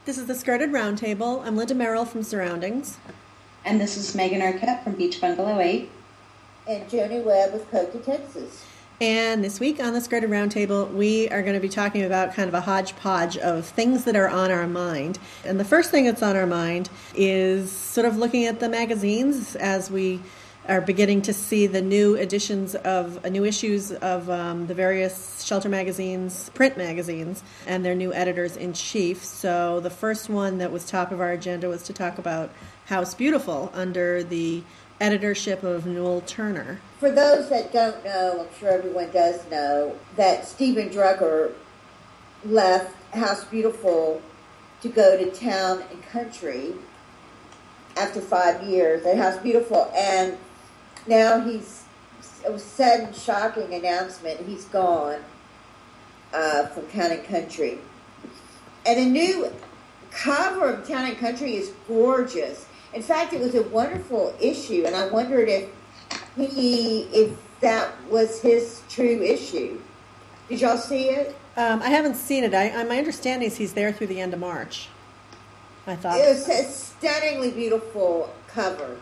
This is the Skirted Roundtable. I'm Linda Merrill from Surroundings. And this is Megan Arquette from Beach Bungalow 8. And Joni Webb with Coca, Texas. And this week on the Skirted Roundtable, we are going to be talking about kind of a hodgepodge of things that are on our mind. And the first thing that's on our mind is sort of looking at the magazines as we are beginning to see the new editions of new issues of the various shelter magazines, print magazines, and their new editors-in-chief. So the first one that was top of our agenda was to talk about House Beautiful under the editorship of Newell Turner. For those that don't know, I'm sure everyone does know, that Stephen Drucker left House Beautiful to go to Town and Country after 5 years at House Beautiful, and now it was sudden, shocking announcement, he's gone from Town and Country. And the new cover of Town and Country is gorgeous. In fact, it was a wonderful issue, and I wondered if that was his true issue. Did y'all see it? I haven't seen it. My understanding is he's there through the end of March. I thought it was a stunningly beautiful cover.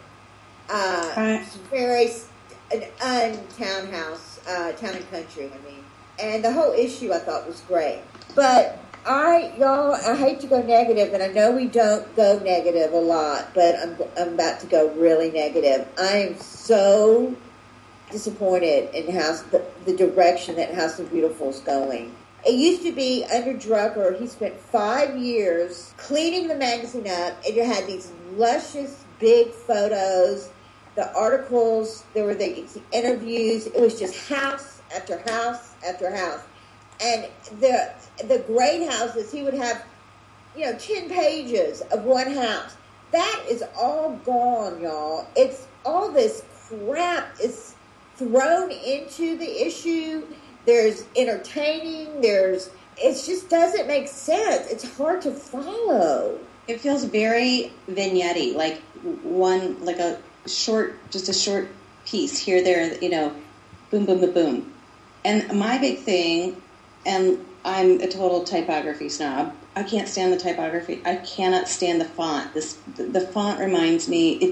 Very townhouse, Town and Country. And the whole issue I thought was great. But I hate to go negative, and I know we don't go negative a lot, but I'm about to go really negative. I am so disappointed in the direction that House of Beautiful is going. It used to be under Drucker. He spent 5 years cleaning the magazine up, and you had these luscious big photos, the articles, there were the interviews. It was just house after house after house. And the great houses, he would have, 10 pages of one house. That is all gone, y'all. It's all this crap is thrown into the issue. There's entertaining. It just doesn't make sense. It's hard to follow. It feels very vignette-y, like a short piece here, there, boom, boom, boom, boom. And my big thing, and I'm a total typography snob, I can't stand the typography. I cannot stand the font. The font reminds me, it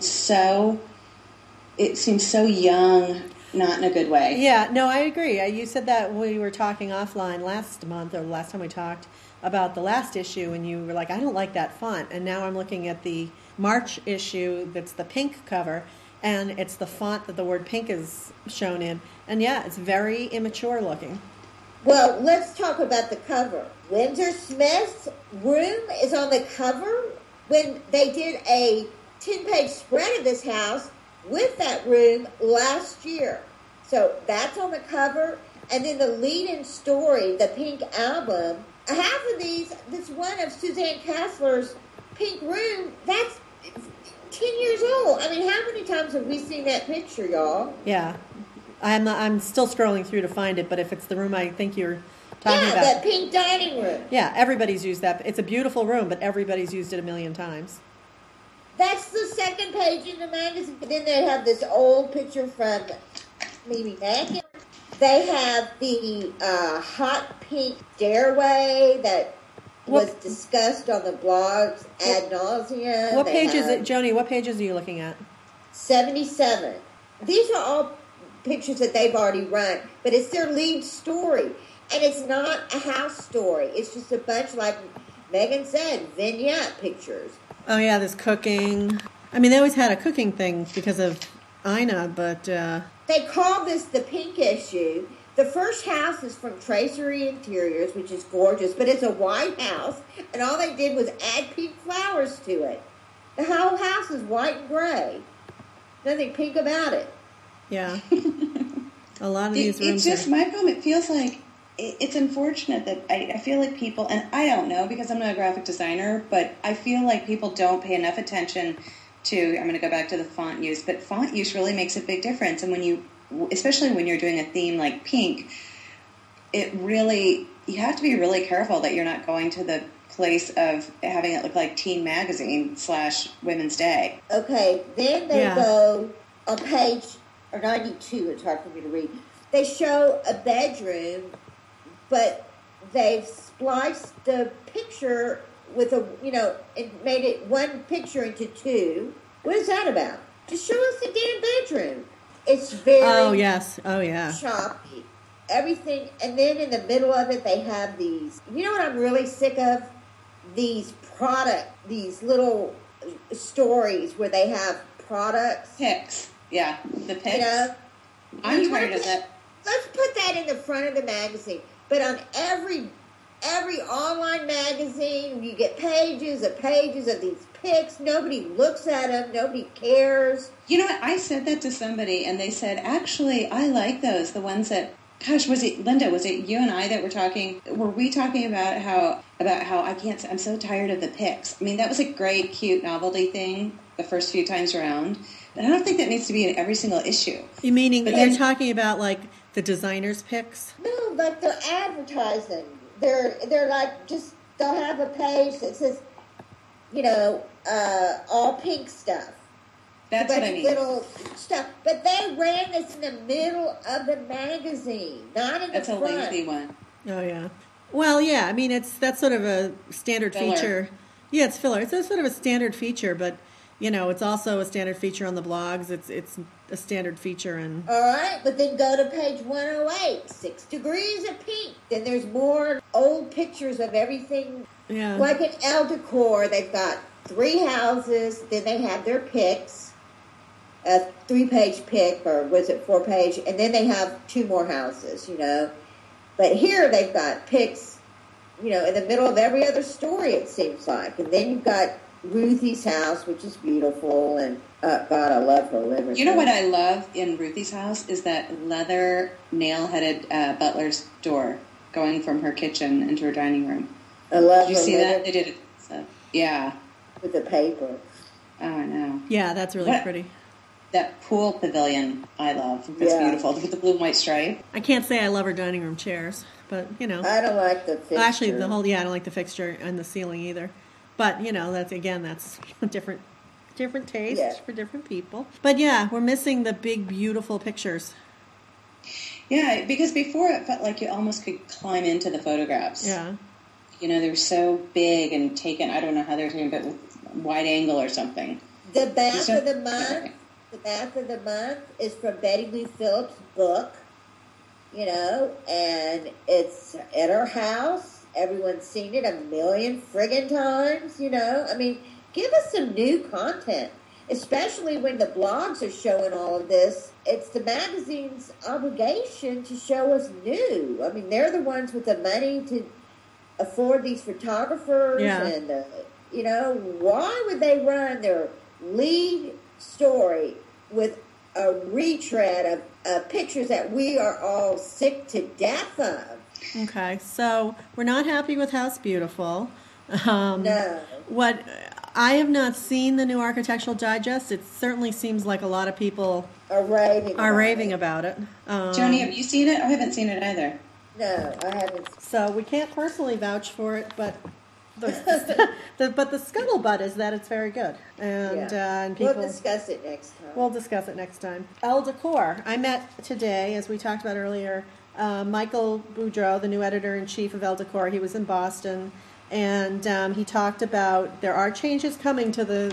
seems so young, not in a good way. Yeah, no, I agree. You said that when we were talking offline last month, or last time we talked about the last issue, and you were like, I don't like that font. And now I'm looking at the March issue that's the pink cover, and it's the font that the word pink is shown in. And yeah, it's very immature looking. Well, let's talk about the cover. Windsor Smith's room is on the cover when they did a 10-page spread of this house with that room last year. So that's on the cover. And then the lead-in story, the Pink album, half of these, this one of Suzanne Kassler's Pink room, that's 10 years old. How many times have we seen that picture, y'all? Yeah. I'm still scrolling through to find it, but if it's the room I think you're talking about. Yeah, that pink dining room. Yeah, everybody's used that. It's a beautiful room, but everybody's used it a million times. That's the second page in the magazine. Then they have this old picture from Mimi Mackin. They have the hot pink stairway that was discussed on the blogs ad nauseum. What page is it, Joni? What pages are you looking at? 77. These are all pictures that they've already run, but it's their lead story. And it's not a house story. It's just a bunch, like Megan said, vignette pictures. Oh, yeah, there's cooking. They always had a cooking thing because of Ina, but... They call this the pink issue. The first house is from Tracery Interiors, which is gorgeous, but it's a white house, and all they did was add pink flowers to it. The whole house is white and gray. Nothing pink about it. Yeah. A lot of these rooms my problem, it feels like it's unfortunate that I feel like people, and I don't know because I'm not a graphic designer, but I feel like people don't pay enough attention to, I'm going to go back to the font use, but font use really makes a big difference. And especially when you're doing a theme like pink, you have to be really careful that you're not going to the place of having it look like Teen Magazine / Women's Day. Okay, then they go on page 92, it's hard for me to read. They show a bedroom, but they've spliced the picture with a, it made it one picture into two. What is that about? Just show us the damn bedroom. It's very Oh, yes. Oh, yeah. choppy. Everything, and then in the middle of it, they have these. You know what I'm really sick of? These little stories where they have products. Pics. Yeah, the pics. I'm tired of that. Let's put that in the front of the magazine. But on every online magazine, you get pages of these pics. Nobody looks at them. Nobody cares. You know what? I said that to somebody, and they said, actually, I like those. The ones that, gosh, was it, Linda, was it you and I that were we talking about how I'm so tired of the pics. I mean, that was a great, cute novelty thing the first few times around. But I don't think that needs to be in every single issue. You meaning you're talking about like the designer's picks? No, like they're advertising. They're like they'll have a page that says, all pink stuff. That's what I mean. Little stuff. But they ran this in the middle of the magazine, not in the front. That's a lengthy one. Oh, yeah. Well, yeah, I mean, that's sort of a standard feature. Yeah, it's filler. It's a sort of a standard feature, but, it's also a standard feature on the blogs. It's a standard feature. All right, but then go to page 108, 6 degrees of pink. Then there's more old pictures of everything. Yeah. Like in Elle Decor, they've got 3 houses, then they have their pics, a 3-page pic, or was it 4-page, and then they have 2 more houses, But here they've got pics, in the middle of every other story, it seems like. And then you've got Ruthie's house, which is beautiful, and God, I love her living room. You know what I love in Ruthie's house is that leather nail-headed butler's door going from her kitchen into her dining room. I love. Did you see that? They did it. So, yeah. With the paper. Oh, I know. Yeah, that's really pretty. That pool pavilion, I love. It's beautiful with the blue and white stripe. I can't say I love her dining room chairs, but I don't like the fixture. Actually, I don't like the fixture and the ceiling either. But that's a different taste for different people. But yeah, we're missing the big, beautiful pictures. Yeah, because before it felt like you almost could climb into the photographs. Yeah. They were so big and taken, I don't know how they were taken, but with wide angle or something. The bath of the month. The bath of the month is from Betty Lou Phillips' book, and it's at her house. Everyone's seen it a million friggin' times, I mean, give us some new content, especially when the blogs are showing all of this. It's the magazine's obligation to show us new. I mean, they're the ones with the money to afford these photographers, and why would they run their lead story with a retread of pictures that we are all sick to death of? Okay, so we're not happy with House Beautiful. No. What I have not seen the new Architectural Digest. It certainly seems like a lot of people are raving about it. Joni, have you seen it? I haven't seen it either. No, I haven't. So we can't personally vouch for it, but the scuttlebutt is that it's very good, and people. We'll discuss it next time. We'll discuss it next time. Elle Decor. I met today, as we talked about earlier, Michael Boudreau, the new editor-in-chief of Elle Decor. He was in Boston, and he talked about there are changes coming to the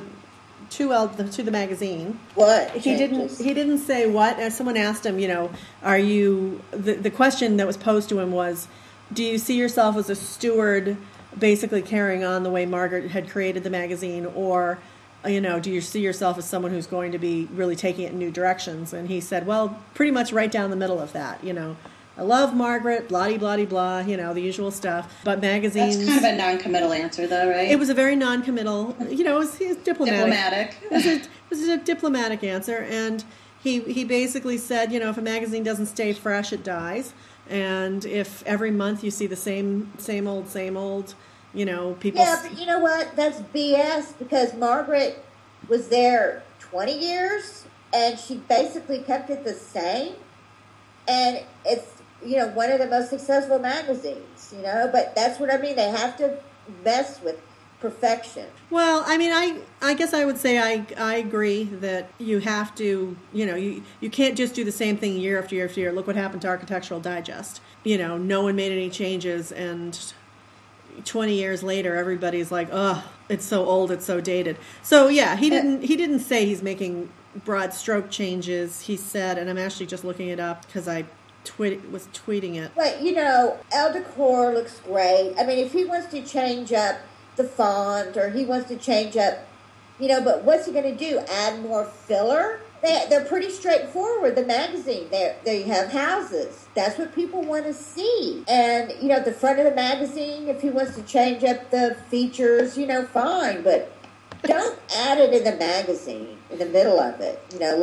magazine. What? He didn't say what. As someone asked him, are you the question that was posed to him was, do you see yourself as a steward, basically carrying on the way Margaret had created the magazine, or do you see yourself as someone who's going to be really taking it in new directions? And he said, well, pretty much right down the middle of that. I love Margaret, blah-de-blah-de-blah, the usual stuff. But magazines... That's kind of a non-committal answer, though, right? It was a very non-committal, it was diplomatic. It was a diplomatic answer. And he basically said, if a magazine doesn't stay fresh, it dies. And if every month you see the same old, people... Yeah, but you know what? That's BS, because Margaret was there 20 years, and she basically kept it the same. And it's, one of the most successful magazines, but that's what I mean. They have to mess with perfection. Well, I mean, I guess I would say I agree that you have to, you can't just do the same thing year after year after year. Look what happened to Architectural Digest. No one made any changes, and, 20 years later, everybody's like, oh, it's so old, it's so dated. So yeah, he didn't say he's making broad stroke changes. He said, and I'm actually just looking it up because I was tweeting it. But, El Decor looks great. I mean, if he wants to change up the font or he wants to change up, but what's he going to do? Add more filler? They're pretty straightforward, the magazine. There you have houses. That's what people want to see. And, the front of the magazine, if he wants to change up the features, fine. But don't add it in the magazine, in the middle of it.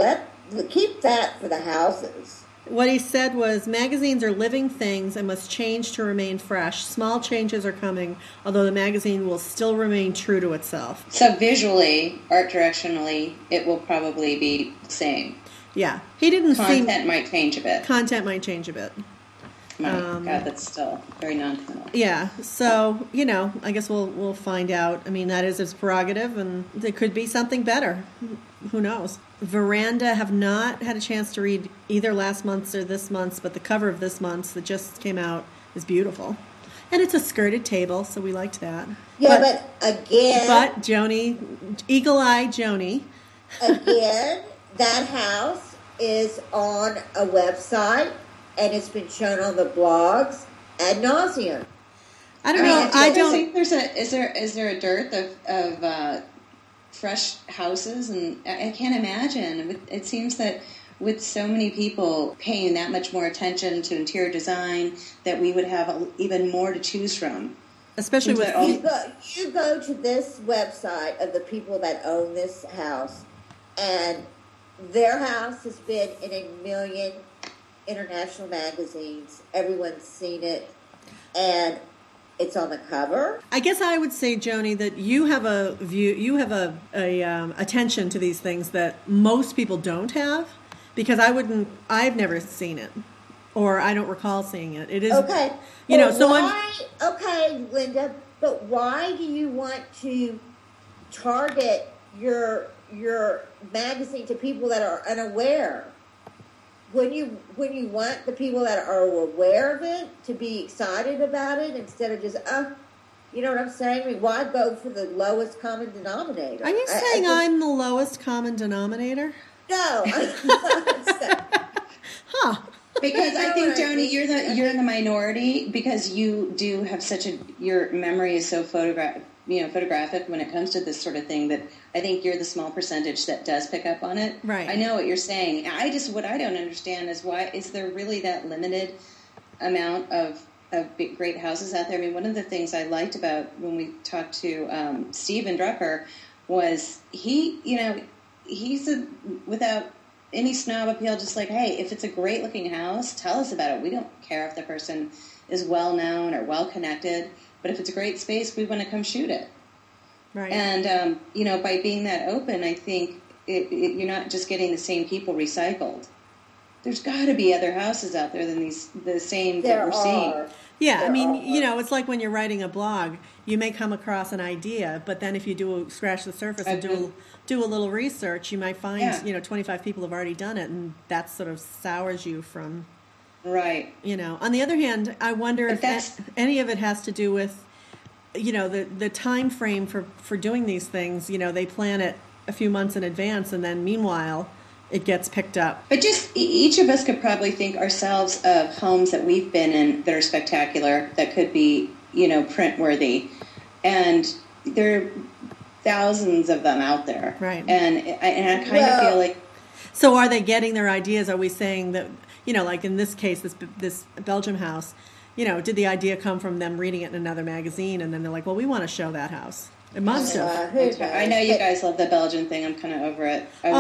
Keep that for the houses. What he said was, magazines are living things and must change to remain fresh. Small changes are coming, although the magazine will still remain true to itself. So visually, art directionally, it will probably be the same. Yeah. He didn't Content might change a bit. Content might change a bit. God, that's still very non-committal. Yeah, so, I guess we'll find out. I mean, that is his prerogative, and there could be something better. Who knows? Veranda have not had a chance to read either last month's or this month's, but the cover of this month's that just came out is beautiful. And it's a skirted table, so we liked that. Yeah, but again... But Joni, eagle-eyed Joni... Again, that house is on a website, and it's been shown on the blogs ad nauseum. I don't know. I don't think there's is there a dearth of fresh houses, and I can't imagine. It seems that with so many people paying that much more attention to interior design, that we would have even more to choose from. Especially with you go to this website of the people that own this house, and their house has been in 1 million international magazines. Everyone's seen it, and it's on the cover. I guess I would say, Joni, that you have a view, you have a attention to these things that most people don't have, because I've never seen it, or I don't recall seeing it. It is okay. Okay, Linda, but why do you want to target your magazine to people that are unaware? When you want the people that are aware of it to be excited about it instead of just, you know what I'm saying? I mean, why go for the lowest common denominator? Are you saying I'm the lowest common denominator? No. I'm not saying. Huh. Because I think, Joni, you're in the minority, because you do have your memory is so photographic when it comes to this sort of thing, that I think you're the small percentage that does pick up on it. Right. I know what you're saying. What I don't understand is, why is there really that limited amount of big, great houses out there? I mean, one of the things I liked about when we talked to Steven Drucker was he's without any snob appeal, just like, hey, if it's a great looking house, tell us about it. We don't care if the person is well known or well connected, but if it's a great space, we want to come shoot it. Right. And, by being that open, I think you're not just getting the same people recycled. There's got to be other houses out there than the same that we're seeing. Yeah, I mean, it's like when you're writing a blog, you may come across an idea, but then if you scratch the surface and do a little research, you might find, 25 people have already done it, and that sort of sours you from... Right. On the other hand, I wonder if any of it has to do with, the time frame for doing these things. They plan it a few months in advance, and then meanwhile, it gets picked up. But just each of us could probably think ourselves of homes that we've been in that are spectacular, that could be, print worthy, and there are thousands of them out there. Right. And I kind of feel like. So are they getting their ideas? Are we saying that? Like in this case, this Belgium house, did the idea come from them reading it in another magazine, and then they're like, well, we want to show that house. It must have. I know you guys love the Belgian thing. I'm kind of over it. I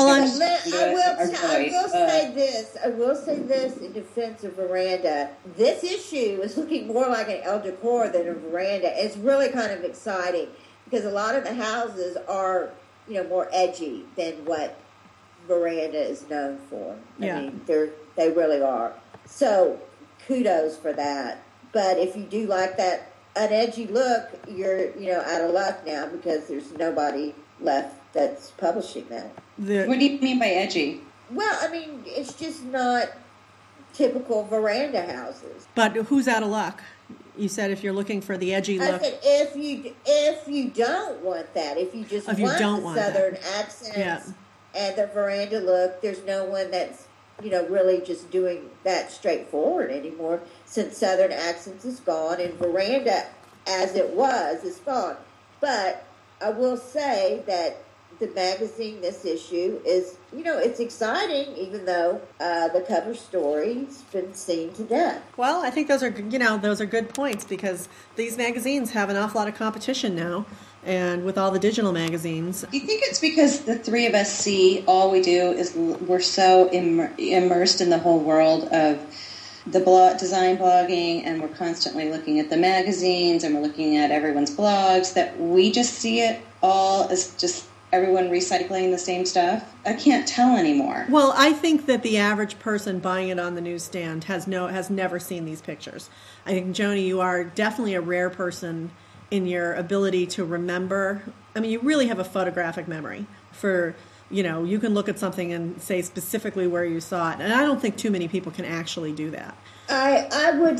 will say this in defense of Veranda. This issue is looking more like an El Decor than a Veranda. It's really kind of exciting, because a lot of the houses are, more edgy than what Veranda is known for. Yeah. I mean, they really are. So kudos for that. But if you do like that an edgy look, you're out of luck now, because there's nobody left that's publishing that. What do you mean by edgy? Well, I mean, it's just not typical Veranda houses. But who's out of luck? You said if you're looking for the edgy I look. said if you don't want that, if you just If you want don't the want Southern that. accents Yeah. and the veranda look, there's no one that's really just doing that straightforward anymore, since Southern accents is gone and veranda as it was is gone. But I will say that the magazine, this issue, is, it's exciting, even though the cover story's been seen to death. Well, I think those are good points, because these magazines have an awful lot of competition now, and with all the digital magazines. Do you think it's because the three of us see all we do is we're so immersed in the whole world of the design blogging, and we're constantly looking at the magazines and we're looking at everyone's blogs, that we just see it all as just everyone recycling the same stuff? I can't tell anymore. Well, I think that the average person buying it on the newsstand has never seen these pictures. I think, Joni, you are definitely a rare person in your ability to remember. I mean, you really have a photographic memory for, you can look at something and say specifically where you saw it. And I don't think too many people can actually do that. I would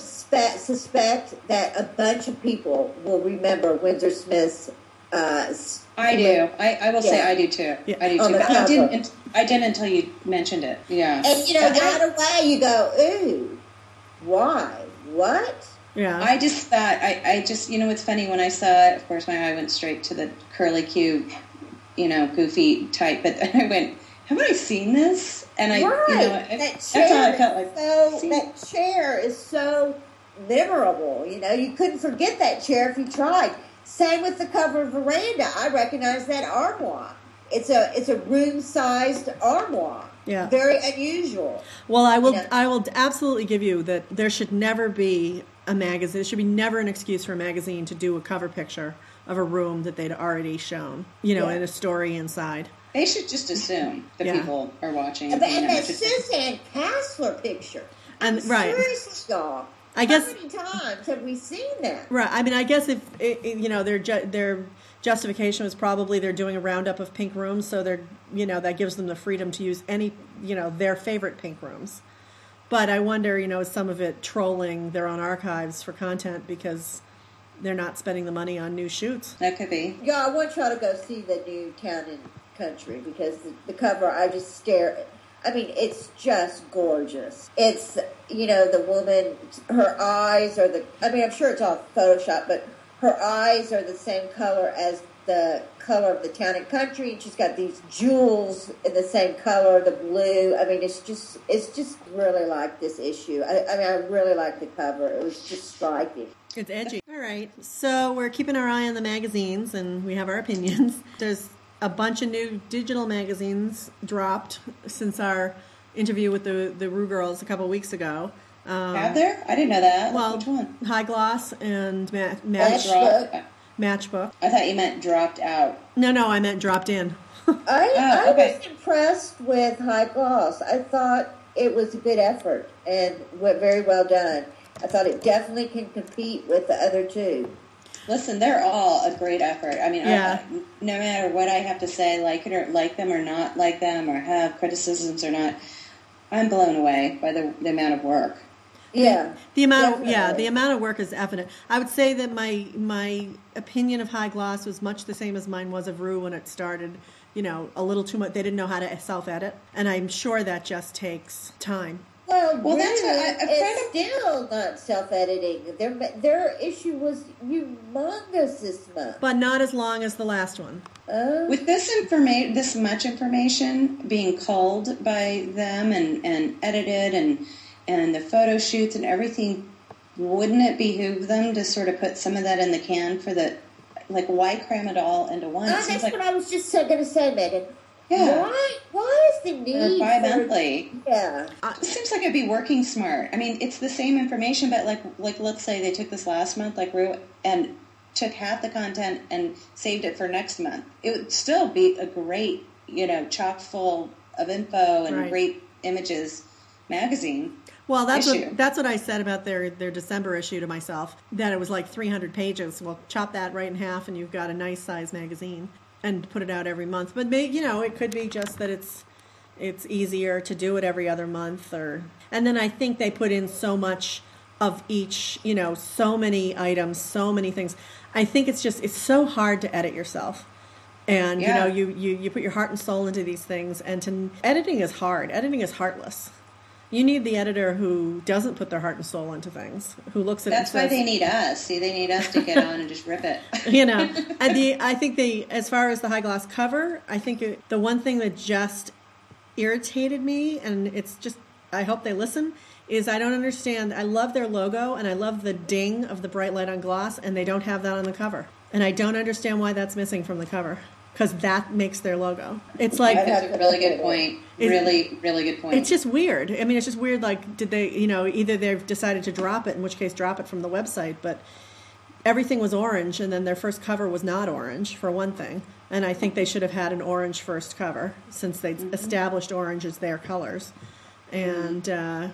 suspect that a bunch of people will remember Windsor Smith's I do. I will say I do too. Yeah. I do too. But I didn't until you mentioned it. Yeah. And right away you go, ooh, why? What? Yeah. I just thought, I just, it's funny, when I saw it, of course my eye went straight to the curly Q, goofy type, but then I went, have I seen this? And that's how I felt like. That chair is so memorable, you couldn't forget that chair if you tried. Same with the cover of Veranda. I recognize that armoire. It's a room-sized armoire. Yeah. Very unusual. Well, I will absolutely give you that there should never be a magazine. There should be never an excuse for a magazine to do a cover picture of a room that they'd already shown, and a story inside. They should just assume that people are watching. And that Suzanne Kassler picture. And right. Seriously, y'all. I guess, how many times have we seen that? Right. I mean, I guess if their justification was probably they're doing a roundup of pink rooms, so they're that gives them the freedom to use any their favorite pink rooms. But I wonder, is some of it trolling their own archives for content because they're not spending the money on new shoots? That could be. Yeah, I want y'all to go see the new Town and Country, because the cover, I just stare. I mean, it's just gorgeous. It's, the woman, her eyes are I'm sure it's all Photoshop, but her eyes are the same color as the color of the Town and Country, and she's got these jewels in the same color, the blue. I mean, it's just really like this issue. I really like the cover. It was just striking. It's edgy. All right, so we're keeping our eye on the magazines, and we have our opinions. There's a bunch of new digital magazines dropped since our interview with the Rue Girls a couple of weeks ago. Have there? I didn't know that. Well, which one? High Gloss and Matchbook. I thought you meant dropped out. No, I meant dropped in. I was impressed with High Gloss. I thought it was a good effort and very well done. I thought it definitely can compete with the other two. Listen, they're all a great effort. I mean, no matter what I have to say, like it or like them or not like them, or have criticisms or not, I'm blown away by the amount of work. Yeah, the amount of work is evident. I would say that my opinion of High Gloss was much the same as mine was of Rue when it started. A little too much. They didn't know how to self-edit, and I'm sure that just takes time. Well, Rue, that's it's still not self-editing. Their issue was humongous this month, but not as long as the last one. With this much information being culled by them and edited and the photo shoots and everything, wouldn't it behoove them to sort of put some of that in the can for why cram it all into one? That's what I was just going to say, Megan. Yeah. Why is the need bi-monthly? Yeah. It seems like it'd be working smart. I mean, it's the same information, but like let's say they took this last month, like Rue, and took half the content and saved it for next month. It would still be a great, chock full of info and great images magazine. Well, that's what I said about their December issue to myself, that it was like 300 pages. Well, chop that right in half and you've got a nice size magazine and put it out every month. But maybe, it could be just that it's easier to do it every other month, and then I think they put in so much of each, so many items, so many things. I think it's so hard to edit yourself. And, you put your heart and soul into these things, and editing is hard. Editing is heartless. You need the editor who doesn't put their heart and soul into things, who looks at That's it and why they need us. See, they need us to get on and just rip it. I think as far as the high gloss cover, I think the one thing that just irritated me, and it's just, I hope they listen, is I don't understand. I love their logo, and I love the ding of the bright light on gloss, and they don't have that on the cover. And I don't understand why that's missing from the cover, because that makes their logo. It's like... That's a really good point. Really, really good point. It's just weird. I mean, it's just weird, like, did they, either they've decided to drop it, in which case drop it from the website, but everything was orange, and then their first cover was not orange, for one thing. And I think they should have had an orange first cover, since they established orange as their colors. And I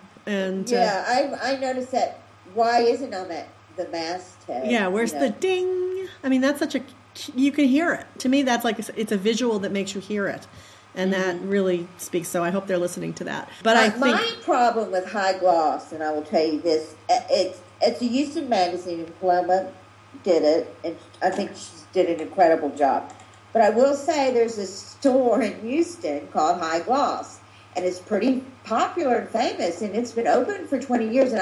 noticed that. Why isn't on the masthead? Yeah, where's the ding? I mean, that's such a... You can hear it. To me, that's like, it's a visual that makes you hear it. And that really speaks. So I hope they're listening to that. But I think... My problem with high gloss, and I will tell you this, it's a Houston magazine, and Paloma did it, and I think she did an incredible job. But I will say there's a store in Houston called High Gloss, and it's pretty popular and famous, and it's been open for 20 years, and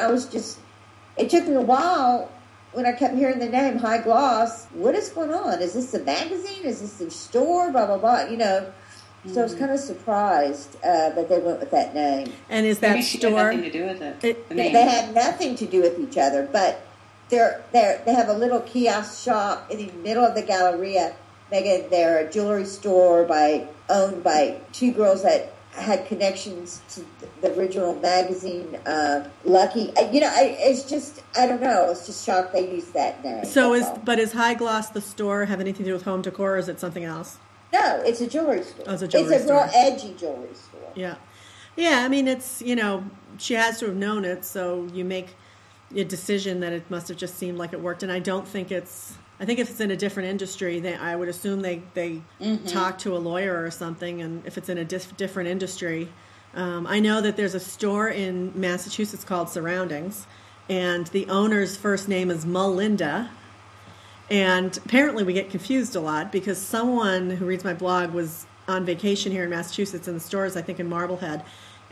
it took me a while when I kept hearing the name High Gloss. What is going on? Is this the magazine? Is this the store? Blah, blah, blah, So I was kind of surprised that they went with that name. And is that Maybe store... She had nothing to do with it. They have nothing to do with each other, but they have a little kiosk shop in the middle of the Galleria. They're a jewelry store owned by two girls that had connections to the original magazine, Lucky. It's just, I don't know. I was just shocked they used that name. So is High Gloss the store have anything to do with home decor, or is it something else? No, it's a jewelry store. Oh, it's a jewelry store. Real edgy jewelry store. Yeah. Yeah, I mean, it's, she has to have known it, so you make a decision that it must have just seemed like it worked. And I don't think I think if it's in a different industry, I would assume they talk to a lawyer or something, and if it's in a different industry. I know that there's a store in Massachusetts called Surroundings, and the owner's first name is Melinda. And apparently we get confused a lot because someone who reads my blog was on vacation here in Massachusetts in the stores, I think in Marblehead.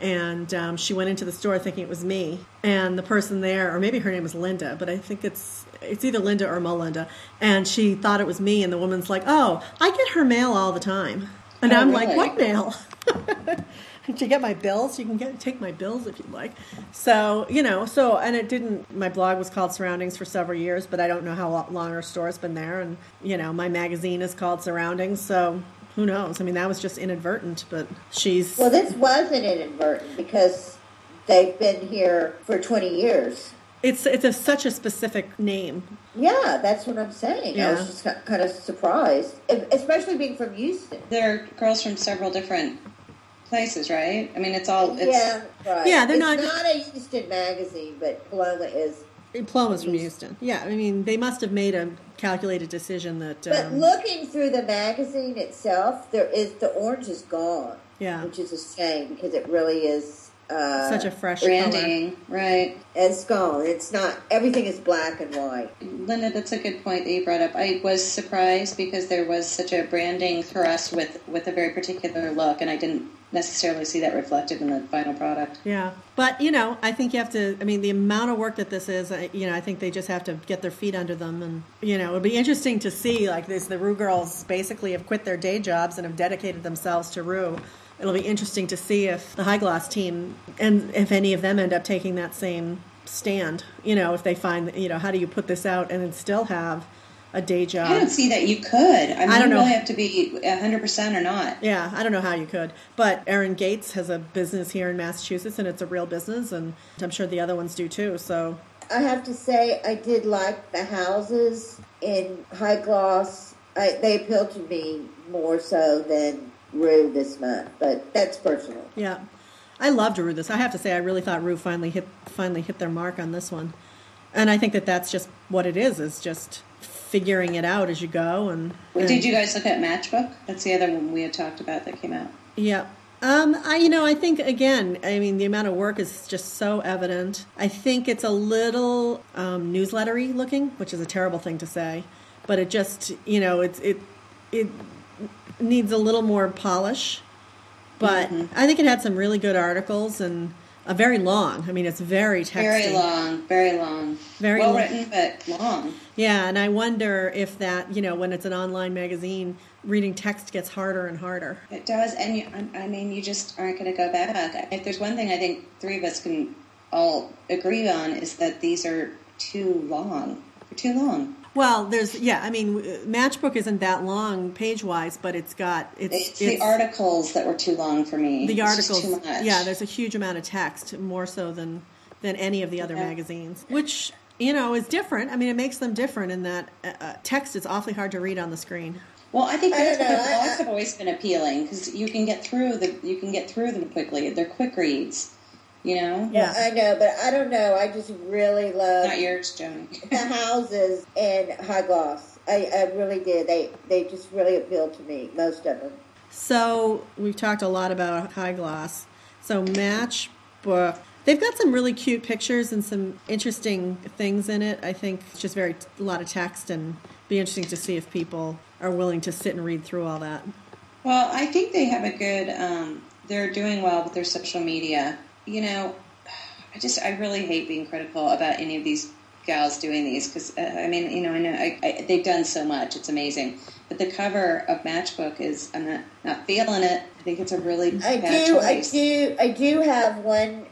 And she went into the store thinking it was me. And the person there, or maybe her name was Linda, but I think it's either Linda or Melinda. And she thought it was me, and the woman's like, oh, I get her mail all the time. And I'm really? like, what mail? Did you get my bills? You can take my bills if you'd like. So, and it didn't, my blog was called Surroundings for several years, but I don't know how long her store's been there. And, my magazine is called Surroundings, so who knows? I mean, that was just inadvertent, but she's... Well, this wasn't inadvertent because they've been here for 20 years. It's such a specific name. Yeah, that's what I'm saying. Yeah. I was just kind of surprised, especially being from Houston. There are girls from several different places, right? I mean, it's right. Yeah, it's not a Houston magazine, but Paloma is. Paloma's from Houston. Yeah, I mean, they must have made a calculated decision that... But looking through the magazine itself, the orange is gone. Yeah. Which is a shame because it really is... such a fresh branding, color. Right? It's gone. It's not. Everything is black and white. Linda, that's a good point that you brought up. I was surprised because there was such a branding thrust with a very particular look, and I didn't necessarily see that reflected in the final product. Yeah, but I think you have to. I mean, the amount of work that this is, I think they just have to get their feet under them, and it'll be interesting to see. Like the Rue girls basically have quit their day jobs and have dedicated themselves to Rue. It'll be interesting to see if the High Gloss team, and if any of them end up taking that same stand, if they find, how do you put this out and then still have a day job? I don't see that you could. I don't you know. really have to be 100% or not. Yeah, I don't know how you could. But Erin Gates has a business here in Massachusetts, and it's a real business, and I'm sure the other ones do too, so... I have to say, I did like the houses in High Gloss. They appealed to me more so than Rue this month, but that's personal. Yeah, I loved Rue this. I have to say, I really thought Rue finally hit their mark on this one, and I think that's just what it is just figuring it out as you go. And did you guys look at Matchbook? That's the other one we had talked about that came out. Yeah, I think again, the amount of work is just so evident. I think it's a little newslettery looking, which is a terrible thing to say, but it just, it needs a little more polish. But I think it had some really good articles and a very long. It's very texty. Very long. Well written, but long. Yeah, and I wonder if that, when it's an online magazine, reading text gets harder and harder. It does, and you just aren't going to go back. If there's one thing I think three of us can all agree on is that these are too long. They're too long. Well, Matchbook isn't that long page-wise, but it's the articles that were too long for me. The articles, too much. Yeah, there's a huge amount of text, more so than any of the other magazines, which, is different. It makes them different in that text is awfully hard to read on the screen. Well, I think that's why the blogs have always been appealing, because you can get through them quickly. They're quick reads. Yeah, I know, but I don't know. I just really love not yours, Joni. The houses and High Gloss. I really did. They just really appealed to me, most of them. So we've talked a lot about High Gloss. So Matchbook, they've got some really cute pictures and some interesting things in it. I think it's just a lot of text, and be interesting to see if people are willing to sit and read through all that. Well, I think they have a good. They're doing well with their social media. I really hate being critical about any of these gals doing these because, I know they've done so much. It's amazing. But the cover of Matchbook I'm not feeling it. I think it's a really bad choice. I do have one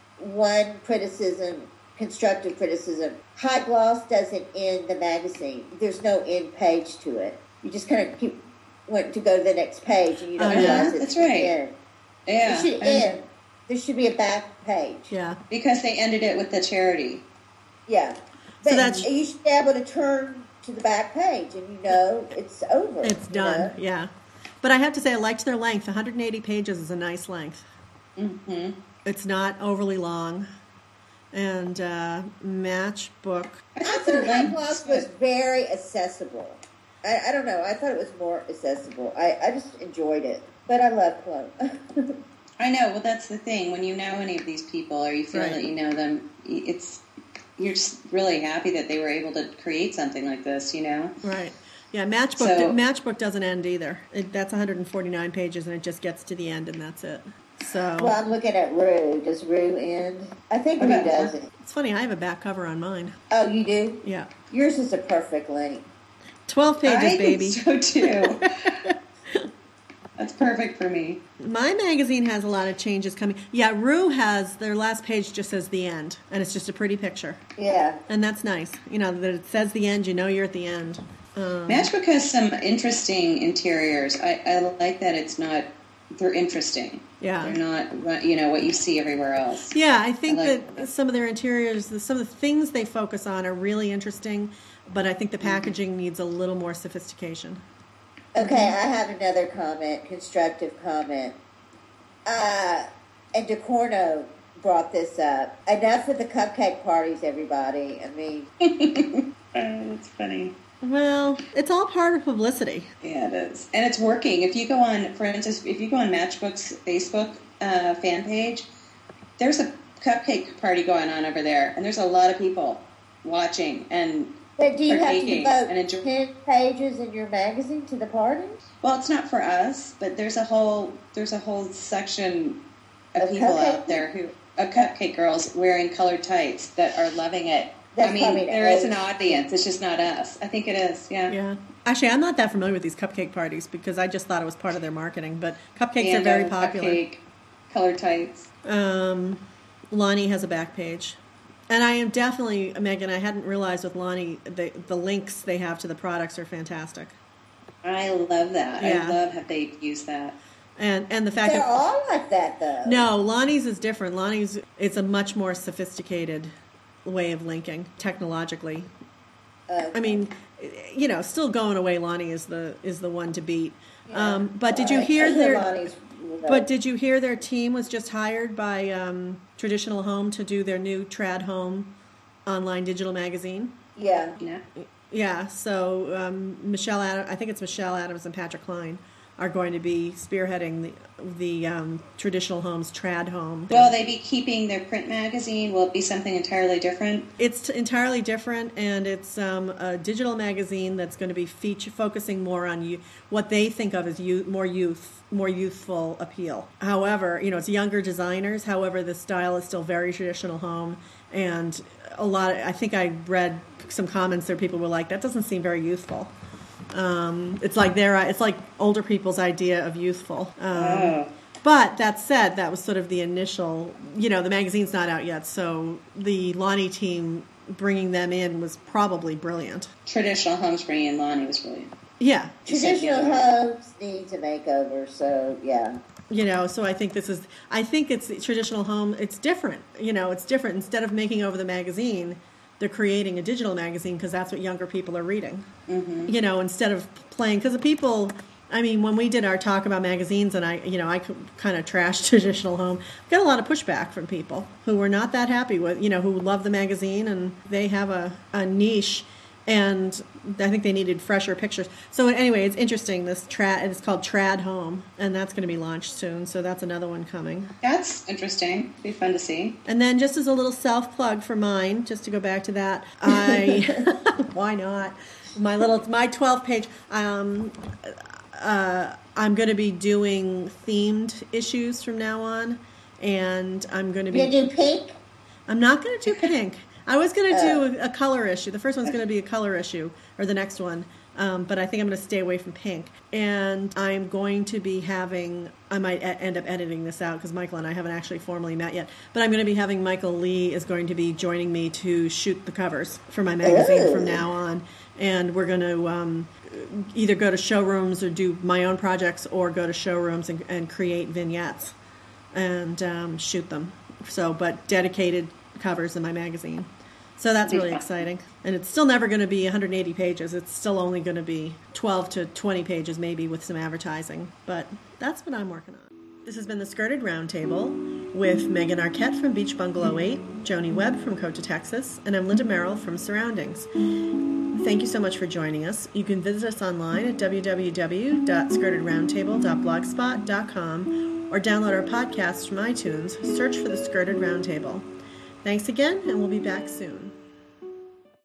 criticism, constructive criticism. High Gloss doesn't end the magazine. There's no end page to it. You just kind of want to go to the next page and you don't realize it's that's right. End. Yeah. It should end. There should be a back page. Yeah. Because they ended it with the charity. Yeah. But you should be able to turn to the back page and it's over. It's done, yeah. But I have to say I liked their length. 180 pages is a nice length. Mm-hmm. It's not overly long. And Matchbook. I thought High Gloss was very accessible. I don't know. I thought it was more accessible. I just enjoyed it. But I love Chloe. I know. Well, that's the thing. When you know any of these people or you feel that you know them, you're just really happy that they were able to create something like this, Right. Yeah, Matchbook doesn't end either. That's 149 pages, and it just gets to the end, and that's it. So. Well, I'm looking at Rue. Does Rue end? I think Rue doesn't. It's funny. I have a back cover on mine. Oh, you do? Yeah. Yours is a perfect length. 12 pages, baby. I think so, too. That's perfect for me. My magazine has a lot of changes coming. Yeah, Rue has, their last page just says the end, and it's just a pretty picture. Yeah. And that's nice. That it says the end, you're at the end. Matchbook has some interesting interiors. I like that they're interesting. Yeah. They're not, what you see everywhere else. Yeah, I think that some of their interiors, some of the things they focus on are really interesting, but I think the packaging needs a little more sophistication. Okay, I have another comment, constructive comment. And DeCorno brought this up. Enough of the cupcake parties, everybody. It's funny. Well, it's all part of publicity. Yeah, it is. And it's working. If you go on, for instance, Matchbook's Facebook fan page, there's a cupcake party going on over there, and there's a lot of people watching and But do you have to devote 10 pages in your magazine to the party? Well, it's not for us, but there's a whole section of people out there of cupcake girls wearing colored tights that are loving it. There is an audience. It's just not us. I think it is, yeah. Yeah. Actually, I'm not that familiar with these cupcake parties because I just thought it was part of their marketing, but cupcakes are very popular. Cupcake, colored tights. Lonnie has a back page. And I am definitely, Megan, I hadn't realized with Lonnie, the links they have to the products are fantastic. I love that. Yeah. I love how they use that. And the fact They're all like that, though. No, Lonnie's is different. It's a much more sophisticated way of linking technologically. Still going away, Lonnie is the one to beat. Yeah. But did you hear their team was just hired by Traditional Home to do their new Trad Home online digital magazine? Yeah. Yeah. So Michelle Adams, I think it's Michelle Adams and Patrick Klein are going to be spearheading the Traditional Homes trad home. Will they be keeping their print magazine? Will it be something entirely different? It's entirely different, and it's a digital magazine that's going to be focusing more on what they think of as more youthful appeal. However, it's younger designers. However, the style is still very traditional home, and I think I read some comments there. People were like, "That doesn't seem very youthful." It's like older people's idea of youthful. But that said, that was sort of the initial, the magazine's not out yet, so the Lonnie team bringing them in was probably brilliant. Traditional Homes bringing in Lonnie was brilliant. Yeah. Traditional Homes needs a makeover, so yeah. So I think it's Traditional Home, it's different. It's different. Instead of making over the magazine, they're creating a digital magazine because that's what younger people are reading. Mm-hmm. Instead of playing, because the people, when we did our talk about magazines and I kind of trashed Traditional Home, got a lot of pushback from people who were not that happy with, who love the magazine, and they have a niche, and I think they needed fresher pictures. So anyway, it's interesting. It's called Trad Home, and that's going to be launched soon. So that's another one coming. That's interesting. Be fun to see. And then just as a little self-plug for mine, just to go back to that, why not? My 12-page, I'm going to be doing themed issues from now on, and I'm going to be... You're going to do pink? I'm not going to do pink. I was going to do a color issue. The first one's going to be a color issue, or the next one. But I think I'm going to stay away from pink. And I'm going to be I might end up editing this out because Michael and I haven't actually formally met yet. But I'm going to be having Michael Lee is going to be joining me to shoot the covers for my magazine from now on. And we're going to either go to showrooms or do my own projects, or go to showrooms and create vignettes and shoot them. But dedicated covers in my magazine. So that's really exciting. And it's still never going to be 180 pages. It's still only going to be 12 to 20 pages maybe with some advertising. But that's what I'm working on. This has been the Skirted Roundtable with Megan Arquette from Beach Bungalow 8, Joni Webb from Coata, Texas, and I'm Linda Merrill from Surroundings. Thank you so much for joining us. You can visit us online at www.skirtedroundtable.blogspot.com or download our podcasts from iTunes. Search for the Skirted Roundtable. Thanks again, and we'll be back soon.